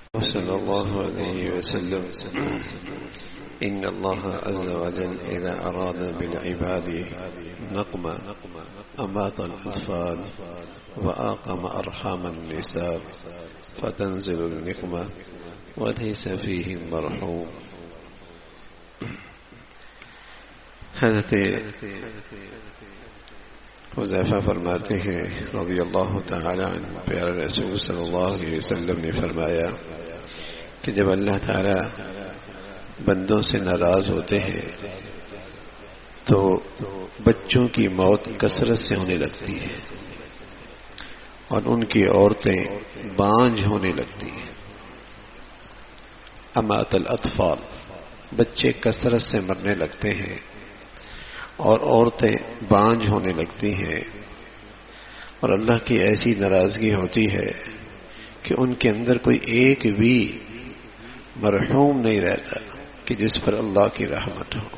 صلى الله عليه وسلم إن الله عز وجل إذا أراد بالعباد نقمة أمات الأطفال وآقم أرحام النساء فتنزل النقمة وليس فيه مرحوم. حضرت حذیفہ فرماتے ہیں رضی اللہ تعالی عنہ، پیارے رسول صلی اللہ علیہ وسلم نے فرمایا کہ جب اللہ تعالی بندوں سے ناراض ہوتے ہیں تو بچوں کی موت کثرت سے ہونے لگتی ہے اور ان کی عورتیں بانجھ ہونے لگتی ہیں. امات الاطفال، بچے کثرت سے مرنے لگتے ہیں اور عورتیں بانجھ ہونے لگتی ہیں، اور اللہ کی ایسی ناراضگی ہوتی ہے کہ ان کے اندر کوئی ایک بھی مرحوم نہیں رہتا کہ جس پر اللہ کی رحمت ہو.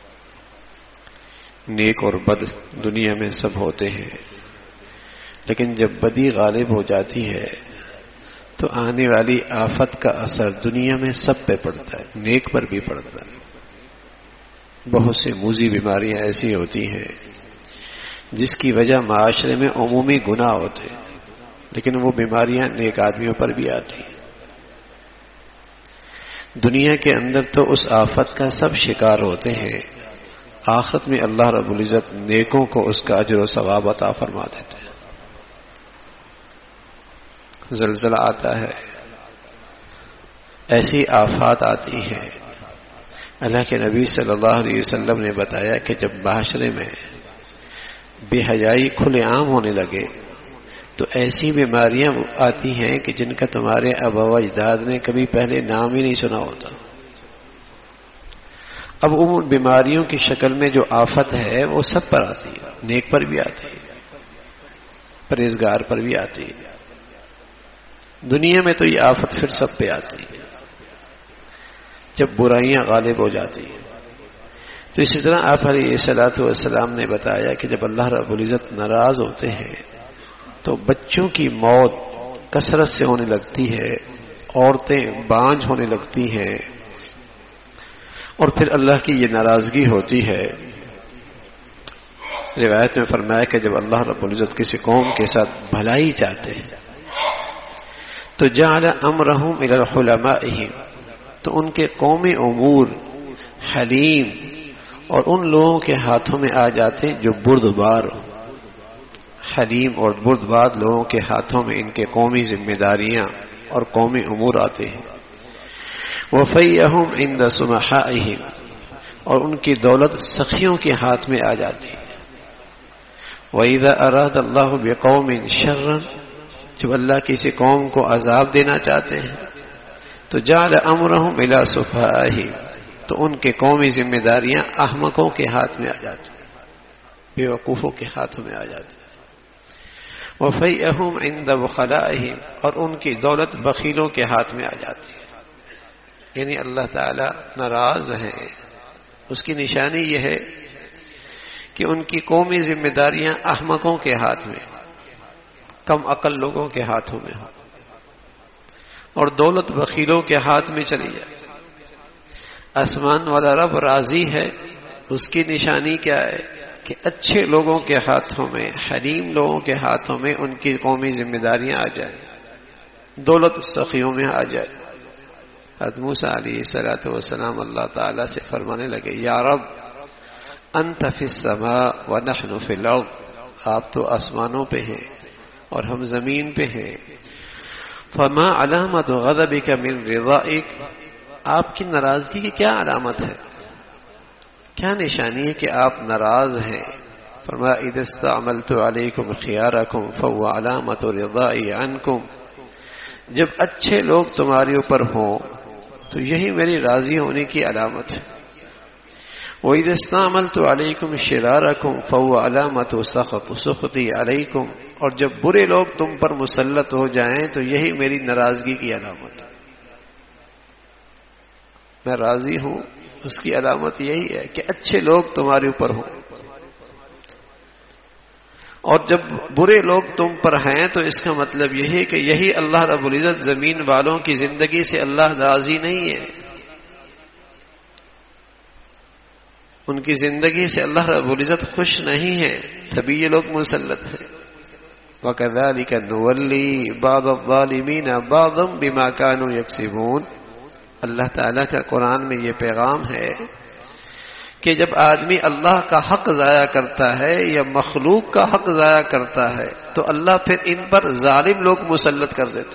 نیک اور بد دنیا میں سب ہوتے ہیں، لیکن جب بدی غالب ہو جاتی ہے تو آنے والی آفت کا اثر دنیا میں سب پہ پڑتا ہے، نیک پر بھی پڑتا ہے. بہت سی موذی بیماریاں ایسی ہوتی ہیں جس کی وجہ معاشرے میں عمومی گناہ ہوتے ہیں، لیکن وہ بیماریاں نیک آدمیوں پر بھی آتی ہیں. دنیا کے اندر تو اس آفت کا سب شکار ہوتے ہیں، آخرت میں اللہ رب العزت نیکوں کو اس کا اجر و ثواب عطا فرما دیتے ہیں. زلزلہ آتا ہے، ایسی آفات آتی ہیں. اللہ کے نبی صلی اللہ علیہ وسلم نے بتایا کہ جب معاشرے میں بے حیائی کھلے عام ہونے لگے تو ایسی بیماریاں آتی ہیں کہ جن کا تمہارے آباء و اجداد نے کبھی پہلے نام ہی نہیں سنا ہوتا. اب ان بیماریوں کی شکل میں جو آفت ہے وہ سب پر آتی ہے، نیک پر بھی آتی ہے، پرہیزگار پر بھی آتی ہے. دنیا میں تو یہ آفت پھر سب پہ آتی ہے جب برائیاں غالب ہو جاتی ہیں. تو اسی طرح آپ علیہ الصلوۃ والسلام نے بتایا کہ جب اللہ رب العزت ناراض ہوتے ہیں تو بچوں کی موت کثرت سے ہونے لگتی ہے، عورتیں بانجھ ہونے لگتی ہیں، اور پھر اللہ کی یہ ناراضگی ہوتی ہے. روایت میں فرمایا کہ جب اللہ رب العزت کسی قوم کے ساتھ بھلائی چاہتے ہیں تو جعل امرهم الى حلمائهم، تو ان کے قومی امور حلیم اور ان لوگوں کے ہاتھوں میں آ جاتے جو بردبار ہو. حلیم اور بردبار لوگوں کے ہاتھوں میں ان کے قومی ذمہ داریاں اور قومی امور آتے ہیں. وفیہم عند سمحائہم، اور ان کی دولت سخیوں کے ہاتھ میں آ جاتی ہے. وَإِذَا أَرَادَ اللَّهُ بِقَوْمٍ شَرًّا، جب اللہ کسی قوم کو عذاب دینا چاہتے ہیں تو جعل امرهم الى سفہائہم، تو ان کے قومی ذمہ داریاں احمقوں کے ہاتھ میں آ جاتی ہیں، بے وقوفوں کے ہاتھوں میں آ جاتی ہیں. وفیہم عند بخلائہم، اور ان کی دولت بخیلوں کے ہاتھ میں آ جاتی ہے. یعنی اللہ تعالی ناراض ہے، اس کی نشانی یہ ہے کہ ان کی قومی ذمہ داریاں احمقوں کے ہاتھ میں، کم عقل لوگوں کے ہاتھوں میں ہو، اور دولت بخیلوں کے ہاتھ میں چلی جائے. آسمان والا رب راضی ہے، اس کی نشانی کیا ہے کہ اچھے لوگوں کے ہاتھوں میں، حلیم لوگوں کے ہاتھوں میں ان کی قومی ذمہ داریاں آ جائیں، دولت سخیوں میں آ جائے. حضرت موسیٰ علیہ السلام اللہ تعالیٰ سے فرمانے لگے، یا رب انت فی السماء ونحن فی الارض، آپ تو آسمانوں پہ ہیں اور ہم زمین پہ ہیں. فما علامت غضبک من رضائک، آپ کی ناراضگی کی کیا علامت ہے، کیا نشانی ہے کہ آپ ناراض ہیں. فرمایا اذا استعملت علیکم خیارکم فهو علامت رضائی عنکم، جب اچھے لوگ تمہارے اوپر ہوں تو یہی میری راضی ہونے کی علامت ہے. وَإِذَا اسْتَعْمَلْتُ عَلَيْكُمْ شِرَارَكُمْ فَهُوَ عَلَامَةُ سَخْطِي عَلَيْكُمْ، اور جب برے لوگ تم پر مسلط ہو جائیں تو یہی میری ناراضگی کی علامت ہے. میں راضی ہوں، اس کی علامت یہی ہے کہ اچھے لوگ تمہارے اوپر ہوں. اور جب برے لوگ تم پر ہیں تو اس کا مطلب یہ ہے کہ یہی اللہ رب العزت زمین والوں کی زندگی سے اللہ راضی نہیں ہے، ان کی زندگی سے اللہ رب العزت خوش نہیں ہے، تبھی یہ لوگ مسلط ہیں۔ وَكَذَلِكَ نُوَلِّي بَعْضَ الظَّالِمِينَ بَعْضًا بِمَا كَانُوا يَكْسِبُونَ۔ اللہ تعالیٰ کا قرآن میں یہ پیغام ہے کہ جب آدمی اللہ کا حق ضائع کرتا ہے یا مخلوق کا حق ضائع کرتا ہے تو اللہ پھر ان پر ظالم لوگ مسلط کر دیتے۔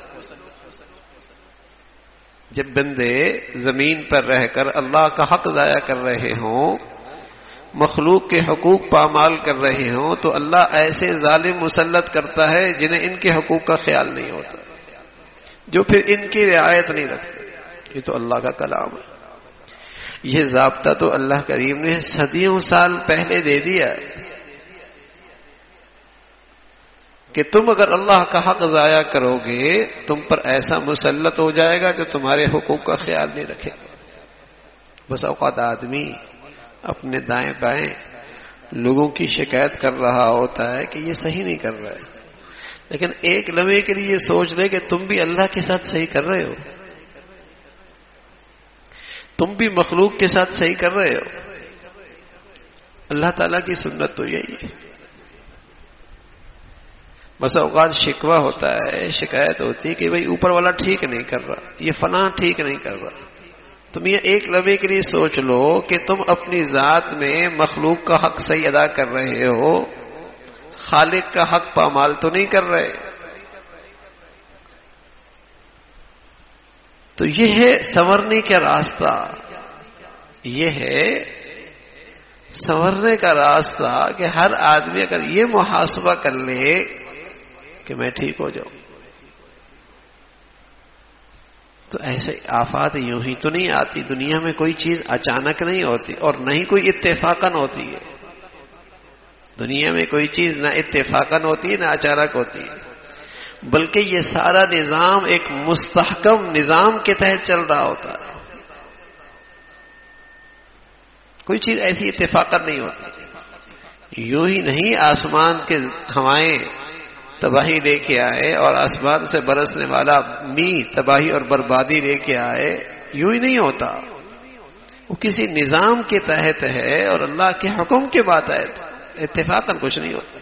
جب بندے زمین پر رہ کر اللہ کا حق ضائع کر رہے ہوں، مخلوق کے حقوق پامال کر رہے ہوں، تو اللہ ایسے ظالم مسلط کرتا ہے جنہیں ان کے حقوق کا خیال نہیں ہوتا، جو پھر ان کی رعایت نہیں رکھتے۔ یہ تو اللہ کا کلام ہے، یہ ضابطہ تو اللہ کریم نے صدیوں سال پہلے دے دیا ہے کہ تم اگر اللہ کا حق ضائع کرو گے تم پر ایسا مسلط ہو جائے گا جو تمہارے حقوق کا خیال نہیں رکھے گا۔ بس اوقات آدمی اپنے دائیں بائیں لوگوں کی شکایت کر رہا ہوتا ہے کہ یہ صحیح نہیں کر رہا ہے، لیکن ایک لمحے کے لیے یہ سوچ لے کہ تم بھی اللہ کے ساتھ صحیح کر رہے ہو، تم بھی مخلوق کے ساتھ صحیح کر رہے ہو۔ اللہ تعالیٰ کی سنت تو یہی ہے۔ بس اوقات شکوہ ہوتا ہے، شکایت ہوتی ہے کہ بھئی اوپر والا ٹھیک نہیں کر رہا، یہ فلاں ٹھیک نہیں کر رہا۔ تم یہ ایک لمحے کے لیے سوچ لو کہ تم اپنی ذات میں مخلوق کا حق صحیح ادا کر رہے ہو، خالق کا حق پامال تو نہیں کر رہے۔ تو یہ ہے سنورنے کا راستہ، یہ ہے سنورنے کا راستہ کہ ہر آدمی اگر یہ محاسبہ کر لے کہ میں ٹھیک ہو جاؤں، تو ایسے آفات یوں ہی تو نہیں آتی۔ دنیا میں کوئی چیز اچانک نہیں ہوتی اور نہ ہی کوئی اتفاقاً ہوتی ہے۔ دنیا میں کوئی چیز نہ اتفاقاً ہوتی ہے نہ اچانک ہوتی ہے، بلکہ یہ سارا نظام ایک مستحکم نظام کے تحت چل رہا ہوتا ہے۔ کوئی چیز ایسی اتفاقاً نہیں ہوتی۔ یوں ہی نہیں آسمان کے ہوائیں تباہی لے کے آئے اور آسمان سے برسنے والا تباہی اور بربادی لے کے آئے، یوں ہی نہیں ہوتا۔ وہ کسی نظام کے تحت ہے اور اللہ کے حکم کے بات ہے، اتفاقاً کچھ نہیں ہوتا۔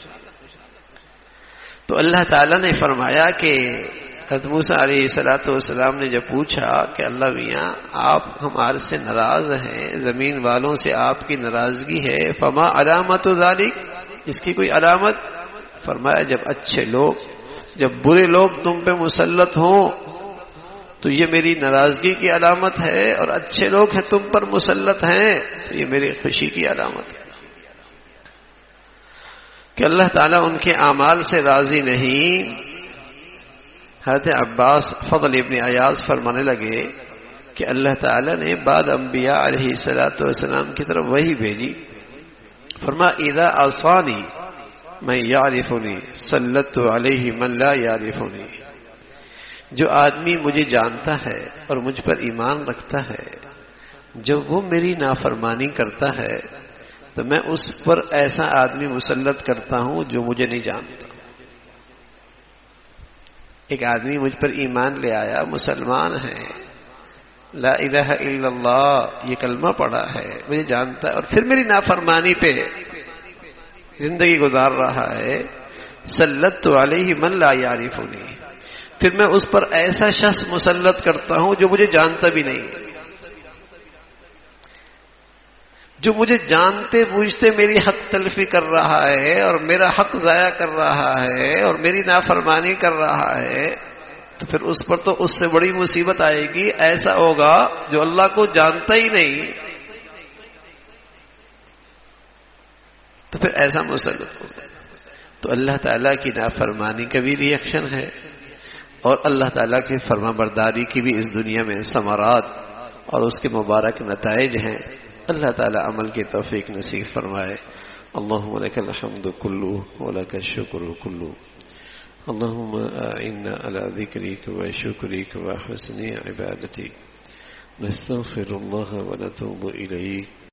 تو اللہ تعالیٰ نے فرمایا کہ حضرت موسیٰ علیہ السلام نے جب پوچھا کہ اللہ میاں آپ ہمارے سے ناراض ہیں، زمین والوں سے آپ کی ناراضگی ہے، فما علامت ذالک، اس کی کوئی علامت؟ فرمایا جب اچھے لوگ، جب برے لوگ تم پہ مسلط ہوں تو یہ میری ناراضگی کی علامت ہے، اور اچھے لوگ ہیں تم پر مسلط ہیں تو یہ میری خوشی کی علامت ہے کہ اللہ تعالیٰ ان کے اعمال سے راضی نہیں۔ حضرت عباس فضل ابن عیاض فرمانے لگے کہ اللہ تعالیٰ نے بعد انبیاء علیہ السلام کی طرف وحی بھیجی، فرمایا اذا عصانی من یعرفنی سلطت علیہ من لا یعرفنی، جو آدمی مجھے جانتا ہے اور مجھ پر ایمان رکھتا ہے، جب وہ میری نافرمانی کرتا ہے تو میں اس پر ایسا آدمی مسلط کرتا ہوں جو مجھے نہیں جانتا۔ ایک آدمی مجھ پر ایمان لے آیا، مسلمان ہے، لا الہ الا اللہ یہ کلمہ پڑھا ہے، مجھے جانتا ہے، اور پھر میری نافرمانی پہ زندگی گزار رہا ہے، سلطت علیہ من لا یعرفنی، پھر میں اس پر ایسا شخص مسلط کرتا ہوں جو مجھے جانتا بھی نہیں، جو مجھے جانتے بوجھتے میری حق تلفی کر رہا ہے اور میرا حق ضائع کر رہا ہے اور میری نافرمانی کر رہا ہے، تو پھر اس پر تو اس سے بڑی مصیبت آئے گی۔ ایسا ہوگا جو اللہ کو جانتا ہی نہیں تو پھر ایسا مسلط ہوگا۔ تو اللہ تعالیٰ کی نافرمانی کا بھی ریئیکشن ہے اور اللہ تعالیٰ کی فرما برداری کی بھی اس دنیا میں ثمرات اور اس کے مبارک نتائج ہیں۔ اللہ تعالیٰ عمل کی توفیق نصیب فرمائے۔ اللہم لک الحمد کلہ ولک الشکر کلہ، اللہم اعنا علی ذکرک وشکرک وحسن عبادتک، نستغفر اللہ ونتوب الیک۔